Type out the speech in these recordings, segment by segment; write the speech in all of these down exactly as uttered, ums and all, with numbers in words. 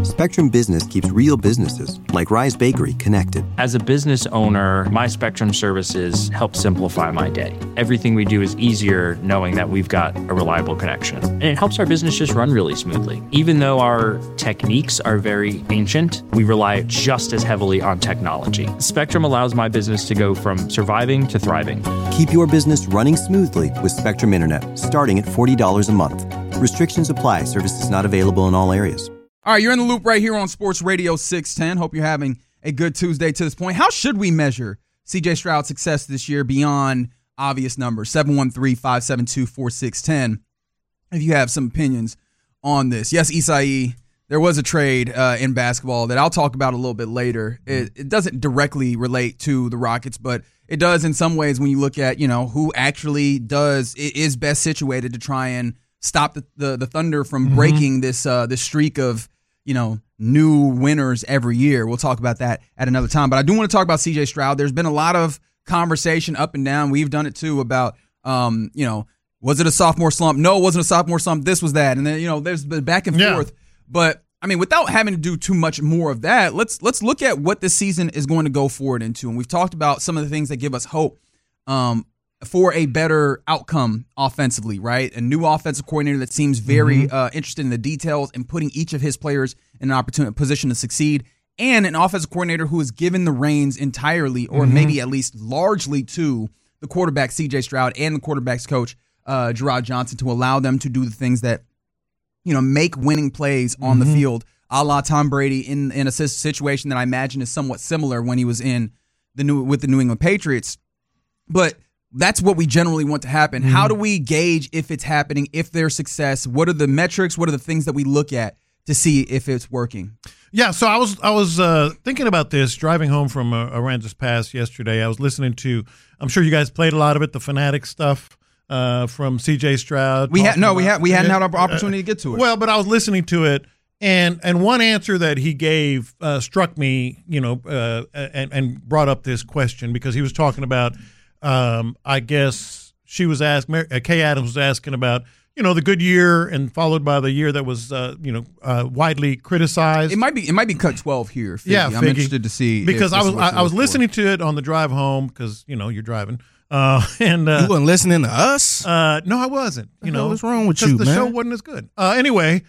Spectrum Business keeps real businesses, like Rise Bakery, connected. As a business owner, my Spectrum services help simplify my day. Everything we do is easier knowing that we've got a reliable connection. And it helps our business just run really smoothly. Even though our techniques are very ancient, we rely just as heavily on technology. Spectrum allows my business to go from surviving to thriving. Keep your business running smoothly with Spectrum Internet, starting at forty dollars a month. Restrictions apply. Services not available in all areas. All right, you're in the loop right here on Sports Radio six ten. Hope you're having a good Tuesday to this point. How should we measure C J Stroud's success this year beyond obvious numbers? seven one three, five seven two, four six one zero if you have some opinions on this. Yes, Isai, there was a trade uh, in basketball that I'll talk about a little bit later. It, it doesn't directly relate to the Rockets, but it does in some ways when you look at, you know, who actually does is best situated to try and stop the, the, the Thunder from mm-hmm. breaking this uh, this streak of, you know, new winners every year. We'll talk about that at another time. But I do want to talk about C J Stroud. There's been a lot of conversation up and down. We've done it too about, um, you know, was it a sophomore slump? No, it wasn't a sophomore slump. This was that. And then, you know, there's been back and yeah. forth. But I mean, without having to do too much more of that, let's let's look at what this season is going to go forward into. And we've talked about some of the things that give us hope um, for a better outcome offensively, right? A new offensive coordinator that seems very mm-hmm. uh, interested in the details and putting each of his players in an opportunity position to succeed, and an offensive coordinator who is given the reins entirely, or mm-hmm. maybe at least largely, to the quarterback C J Stroud and the quarterback's coach uh, Gerard Johnson to allow them to do the things that, you know, make winning plays on mm-hmm. the field, a la Tom Brady in in a situation that I imagine is somewhat similar when he was in the new with the New England Patriots, but. That's what we generally want to happen. Mm-hmm. How do we gauge if it's happening, if there's success? What are the metrics? What are the things that we look at to see if it's working? Yeah, so I was I was uh, thinking about this driving home from uh, Aransas Pass yesterday. I was listening to, I'm sure you guys played a lot of it, the Fanatic stuff uh, from C J Stroud. We had no, about, we had we hadn't had an opportunity uh, to get to it. Well, but I was listening to it, and and one answer that he gave uh, struck me, you know, uh, and and brought up this question because he was talking about. Um, I guess she was asked, Kay Adams was asking about, you know, the good year and followed by the year that was, uh, you know, uh, widely criticized. It might be, it might be cut twelve here. Figgy. Yeah, I'm Figgy. interested to see because I was, I, I was listening to it on the drive home because you know you're driving. Uh, and uh, you wasn't listening to us? Uh, no, I wasn't. You know what's wrong with you, the man? show wasn't as good. Uh, anyway,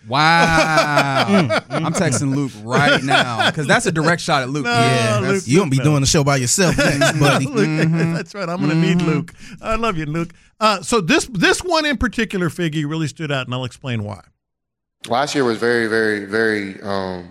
wow. I'm texting Luke right now because that's a direct shot at Luke. No, yeah, Luke, you don't be no. doing the show by yourself, next, buddy. Luke, mm-hmm. That's right. I'm going to mm-hmm. need Luke. I love you, Luke. Uh, so this this one in particular, Figgy, really stood out, and I'll explain why. Last year was very, very, very um,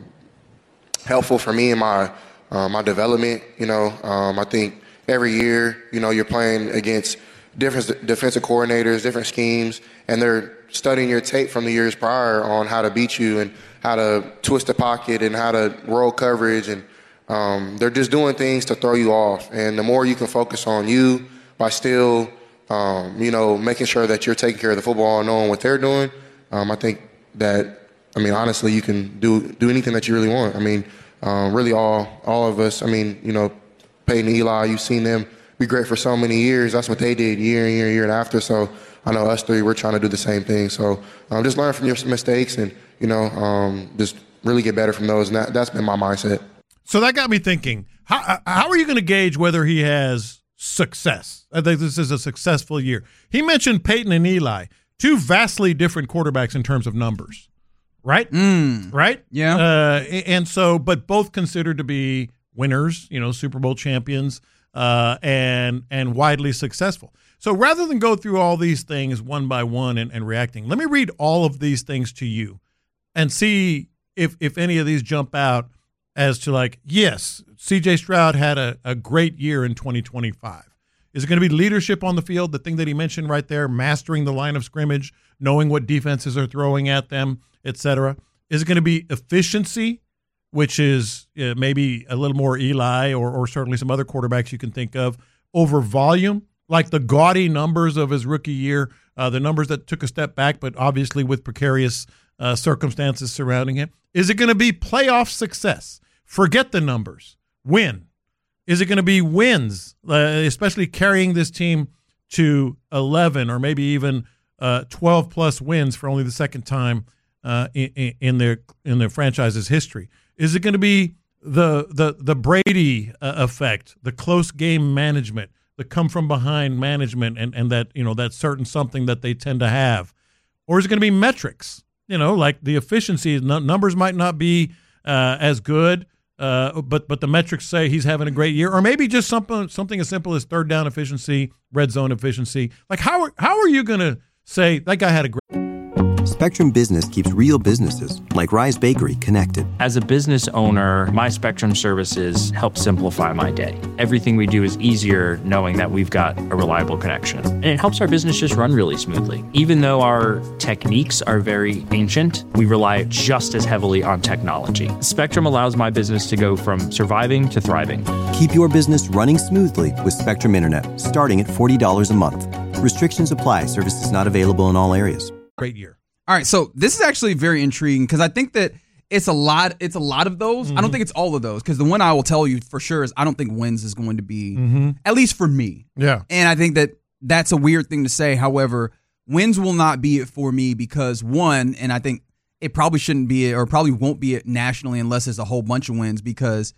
helpful for me in my uh, my development. You know, um, I think. Every year, you know, you're playing against different defensive coordinators, different schemes, and they're studying your tape from the years prior on how to beat you and how to twist the pocket and how to roll coverage. And um, they're just doing things to throw you off. And the more you can focus on you by still, um, you know, making sure that you're taking care of the football and knowing what they're doing, um, I think that, I mean, honestly, you can do do anything that you really want. I mean, um, really all all of us, I mean, you know, Peyton and Eli, you've seen them be great for so many years. That's what they did year and year and year and after. So I know us three, we're trying to do the same thing. So um, just learn from your mistakes and, you know, um, just really get better from those. And that, that's been my mindset. So that got me thinking, how, how are you going to gauge whether he has success? I think this is a successful year. He mentioned Peyton and Eli, two vastly different quarterbacks in terms of numbers, right? Mm. Right? Yeah. Uh, and so, but both considered to be winners, you know, Super Bowl champions, uh, and and widely successful. So rather than go through all these things one by one and, and reacting, let me read all of these things to you and see if if any of these jump out as to like, yes, C J Stroud had a, a great year in twenty twenty-five. Is it going to be leadership on the field, the thing that he mentioned right there, mastering the line of scrimmage, knowing what defenses are throwing at them, et cetera? Is it going to be efficiency, which is uh, maybe a little more Eli or, or certainly some other quarterbacks you can think of, over volume, like the gaudy numbers of his rookie year, uh, the numbers that took a step back, but obviously with precarious uh, circumstances surrounding him? Is it going to be playoff success? Forget the numbers. Win. Is it going to be wins, uh, especially carrying this team to eleven or maybe even uh, twelve-plus wins for only the second time uh, in, in their in their franchise's history? Is it going to be the the the Brady uh, effect, the close game management, the come from behind management, and, and that you know that certain something that they tend to have, or is it going to be metrics? You know, like the efficiency numbers might not be uh, as good, uh, but but the metrics say he's having a great year, or maybe just something something as simple as third down efficiency, red zone efficiency. Like how are, how are you going to say that guy had a great? Spectrum Business keeps real businesses, like Rise Bakery, connected. As a business owner, my Spectrum services help simplify my day. Everything we do is easier knowing that we've got a reliable connection. And it helps our business just run really smoothly. Even though our techniques are very ancient, we rely just as heavily on technology. Spectrum allows my business to go from surviving to thriving. Keep your business running smoothly with Spectrum Internet, starting at forty dollars a month. Restrictions apply. Services not available in all areas. Great year. All right, so this is actually very intriguing because I think that it's a lot. It's a lot of those. Mm-hmm. I don't think it's all of those because the one I will tell you for sure is I don't think wins is going to be, mm-hmm. at least for me. Yeah, and I think that that's a weird thing to say. However, wins will not be it for me because one, and I think it probably shouldn't be it or probably won't be it nationally unless there's a whole bunch of wins because.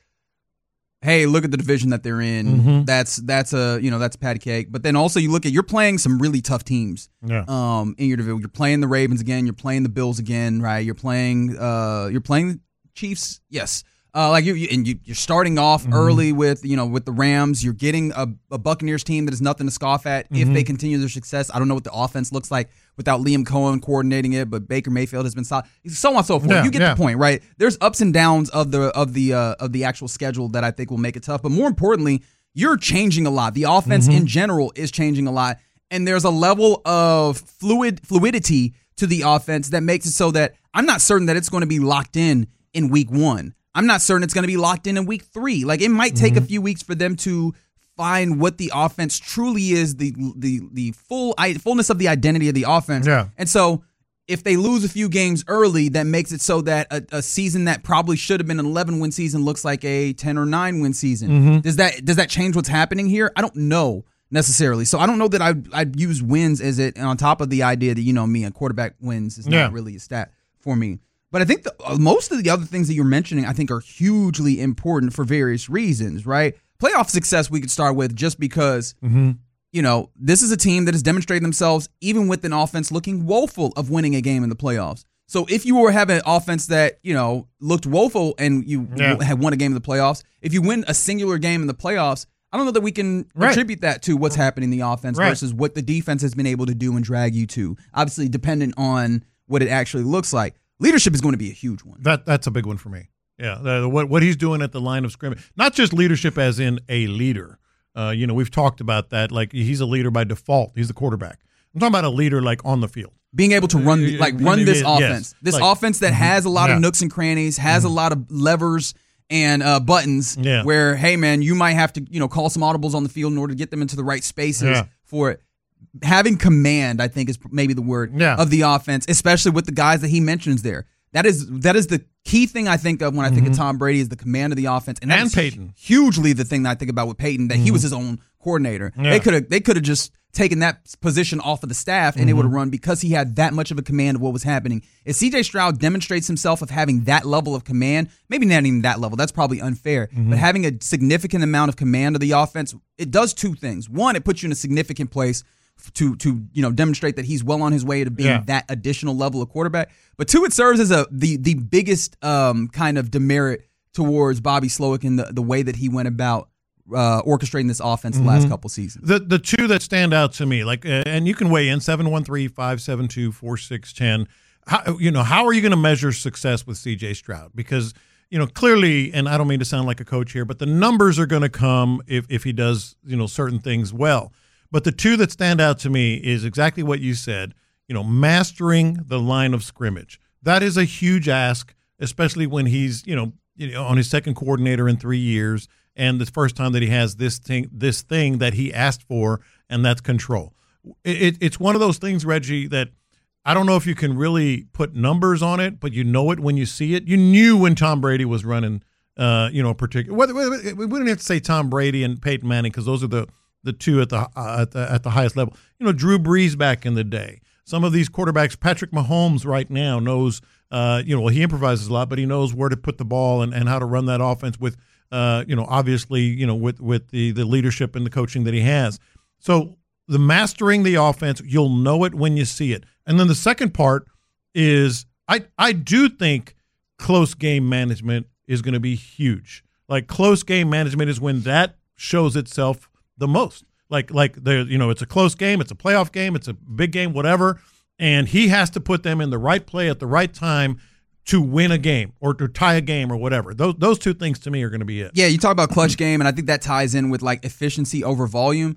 Hey, look at the division that they're in. Mm-hmm. That's that's a you know that's patty cake. But then also you look at you're playing some really tough teams. Yeah. Um, in your division, you're playing the Ravens again. You're playing the Bills again, right? You're playing uh, you're playing the Chiefs. Yes. Uh, like you, you and you, you're starting off mm-hmm. early with you know with the Rams. You're getting a, a Buccaneers team that is nothing to scoff at mm-hmm. if they continue their success. I don't know what the offense looks like without Liam Cohen coordinating it, but Baker Mayfield has been solid. So on and so forth. Yeah, you get yeah. the point, right? There's ups and downs of the of the uh, of the actual schedule that I think will make it tough. But more importantly, you're changing a lot. The offense mm-hmm. in general is changing a lot, and there's a level of fluid fluidity to the offense that makes it so that I'm not certain that it's going to be locked in in week one. I'm not certain it's going to be locked in in week three. Like it might take mm-hmm. a few weeks for them to find what the offense truly is, the the the full fullness of the identity of the offense. Yeah. And so if they lose a few games early, that makes it so that a, a season that probably should have been an eleven win season looks like a ten or nine win season. Mm-hmm. Does that does that change what's happening here? I don't know necessarily. So I don't know that I'd, I'd use wins as it on top of the idea that, you know, me, a quarterback wins is yeah. not really a stat for me. But I think the, uh, most of the other things that you're mentioning, I think, are hugely important for various reasons, right? Playoff success we could start with just because, mm-hmm. you know, this is a team that has demonstrated themselves even with an offense looking woeful of winning a game in the playoffs. So if you were having an offense that, you know, looked woeful and you yeah. w- had won a game in the playoffs, if you win a singular game in the playoffs, I don't know that we can right. attribute that to what's happening in the offense right. versus what the defense has been able to do and drag you to. Obviously, dependent on what it actually looks like. Leadership is going to be a huge one. That that's a big one for me. Yeah, the, what what he's doing at the line of scrimmage, not just leadership as in a leader. Uh, you know, we've talked about that. Like he's a leader by default. He's the quarterback. I'm talking about a leader like on the field, being able to run like run this yes. offense, this like, offense that has a lot yeah. of nooks and crannies, has mm-hmm. a lot of levers and uh, buttons. Yeah. Where hey man, you might have to you know call some audibles on the field in order to get them into the right spaces yeah. for it. Having command, I think, is maybe the word yeah. of the offense, especially with the guys that he mentions there. That is that is the key thing I think of when I think mm-hmm. of Tom Brady is the command of the offense, and, that and is Peyton. Hugely the thing that I think about with Peyton that mm-hmm. he was his own coordinator. Yeah. They could have they could have just taken that position off of the staff and mm-hmm. it would have run because he had that much of a command of what was happening. If C J Stroud demonstrates himself of having that level of command, maybe not even that level, that's probably unfair, mm-hmm. but having a significant amount of command of the offense, it does two things. One, it puts you in a significant place to to you know demonstrate that he's well on his way to being yeah. that additional level of quarterback. But two, it serves as a the the biggest um, kind of demerit towards Bobby Slowick and the, the way that he went about uh, orchestrating this offense the mm-hmm. last couple seasons. The the two that stand out to me, like, uh, and you can weigh in seven one three, five seven two, four six one zero. How, you know, how are you going to measure success with C J Stroud? Because you know, clearly, and I don't mean to sound like a coach here, but the numbers are going to come if if he does you know certain things well. But the two that stand out to me is exactly what you said, you know, mastering the line of scrimmage. That is a huge ask, especially when he's, you know, you know, on his second coordinator in three years and the first time that he has this thing, this thing that he asked for, and that's control. It, it's one of those things, Reggie, that I don't know if you can really put numbers on it, but you know it when you see it. You knew when Tom Brady was running, uh, you know, particular. Whether, whether, we don't have to say Tom Brady and Peyton Manning because those are the the two at the, uh, at the at the highest level. You know, Drew Brees back in the day. some of these quarterbacks, Patrick Mahomes right now knows, uh, you know, well, he improvises a lot, but he knows where to put the ball and, and how to run that offense with, uh, you know, obviously, you know, with, with the, the leadership and the coaching that he has. So the mastering the offense, you'll know it when you see it. And then the second part is I, I do think close game management is going to be huge. Like close game management is when that shows itself the most. Like, like the you know, it's a close game, it's a playoff game, it's a big game, whatever, and he has to put them in the right play at the right time to win a game or to tie a game or whatever. Those those two things to me are going to be it. Yeah, you talk about clutch game, and I think that ties in with like efficiency over volume.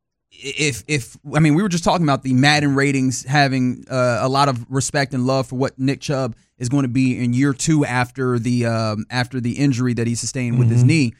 If if I mean, we were just talking about the Madden ratings having uh, a lot of respect and love for what Nick Chubb is going to be in year two after the um, after the injury that he sustained with mm-hmm. his knee.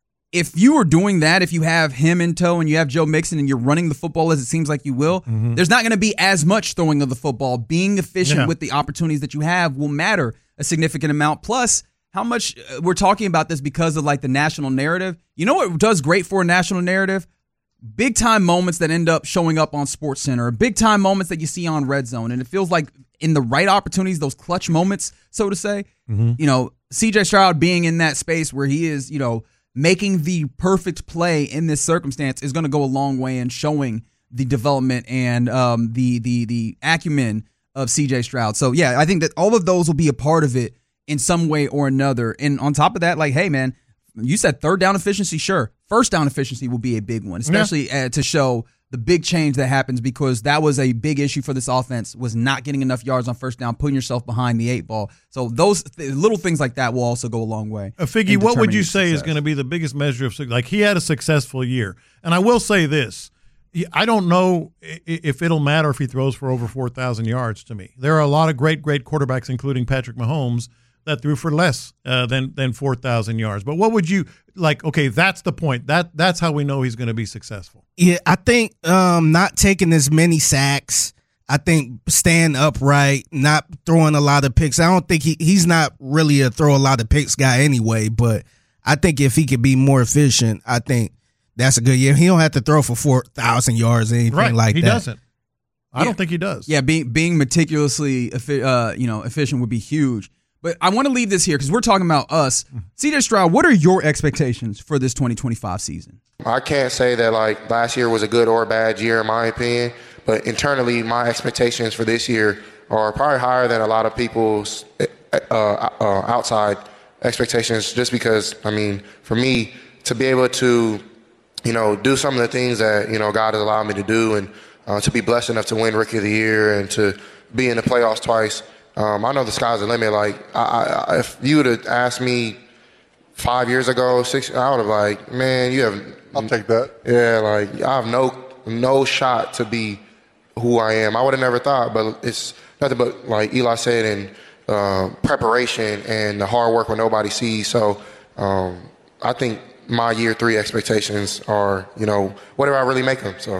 If you are doing that, if you have him in tow and you have Joe Mixon and you're running the football as it seems like you will, mm-hmm. there's not going to be as much throwing of the football. Being efficient yeah. with the opportunities that you have will matter a significant amount. Plus, how much uh, we're talking about this because of like the national narrative. You know what does great for a national narrative? Big time moments that end up showing up on SportsCenter, big time moments that you see on Red Zone. And it feels like in the right opportunities, those clutch moments, so to say, mm-hmm. you know, C J Stroud being in that space where he is, you know, making the perfect play in this circumstance is going to go a long way in showing the development and um, the the the acumen of C J Stroud. So, yeah, I think that all of those will be a part of it in some way or another. And on top of that, like, hey, man, you said third down efficiency, sure. First down efficiency will be a big one, especially yeah. uh, to show the big change that happens because that was a big issue for this offense, was not getting enough yards on first down, putting yourself behind the eight ball. So those th- little things like that will also go a long way. Uh, Figgy, what would you say success. is going to be the biggest measure of success? Like, he had a successful year. And I will say this. I don't know if it'll matter if he throws for over four thousand yards to me. There are a lot of great, great quarterbacks, including Patrick Mahomes, that threw for less uh, than than four thousand yards. But what would you like? Okay, that's the point. That that's how we know he's going to be successful. Yeah, I think um, not taking as many sacks. I think staying upright, not throwing a lot of picks. I don't think he he's not really a throw a lot of picks guy anyway. But I think if he could be more efficient, I think that's a good year. He don't have to throw for four thousand yards or anything right. like he that. He doesn't. I yeah. don't think he does. Yeah, being being meticulously uh, you know efficient would be huge. But I want to leave this here because we're talking about us. C J Stroud, what are your expectations for this twenty twenty-five season? I can't say that like last year was a good or a bad year in my opinion, but internally my expectations for this year are probably higher than a lot of people's uh, uh, outside expectations just because, I mean, for me to be able to, you know, do some of the things that, you know, God has allowed me to do and uh, to be blessed enough to win Rookie of the Year and to be in the playoffs twice. Um, I know the sky's the limit. Like, I, I, if you would have asked me five years ago, six, I would have like, man, you have. I'll take that. Yeah, like I have no no shot to be who I am. I would have never thought, but it's nothing but like Eli said, and uh, preparation and the hard work when nobody sees. So um, I think my year three expectations are, you know, whatever I really make them. So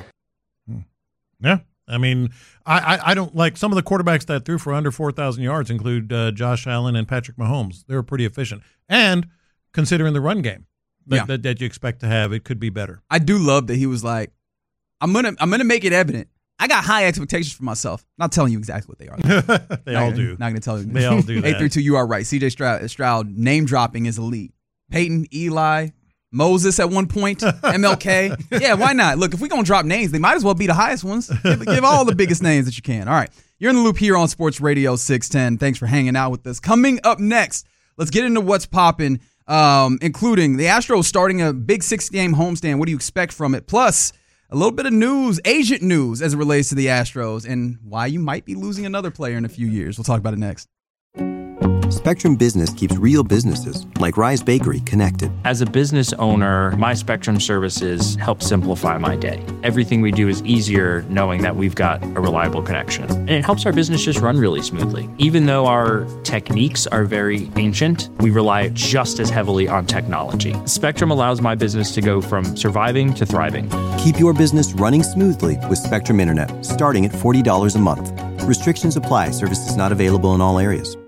yeah. I mean, I, I, I don't like some of the quarterbacks that threw for under four thousand yards include uh, Josh Allen and Patrick Mahomes. They were pretty efficient. And considering the run game that, yeah. that, that you expect to have, it could be better. I do love that he was like, I'm going to I'm gonna make it evident. I got high expectations for myself. Not telling you exactly what they are. they not all gonna, do. Not going to tell you. They all do that. eight three two, you are right. C J Stroud, Stroud name dropping is elite. Peyton, Eli, Moses at one point, M L K. Yeah, why not? Look, if we're going to drop names, they might as well be the highest ones. Give, give all the biggest names that you can. All right. You're in the loop here on Sports Radio six ten. Thanks for hanging out with us. Coming up next, let's get into what's popping, um, including the Astros starting a big six-game homestand. What do you expect from it? Plus, a little bit of news, agent news as it relates to the Astros and why you might be losing another player in a few years. We'll talk about it next. Spectrum Business keeps real businesses, like Rise Bakery, connected. As a business owner, my Spectrum services help simplify my day. Everything we do is easier knowing that we've got a reliable connection. And it helps our business just run really smoothly. Even though our techniques are very ancient, we rely just as heavily on technology. Spectrum allows my business to go from surviving to thriving. Keep your business running smoothly with Spectrum Internet, starting at forty dollars a month. Restrictions apply. Services not available in all areas.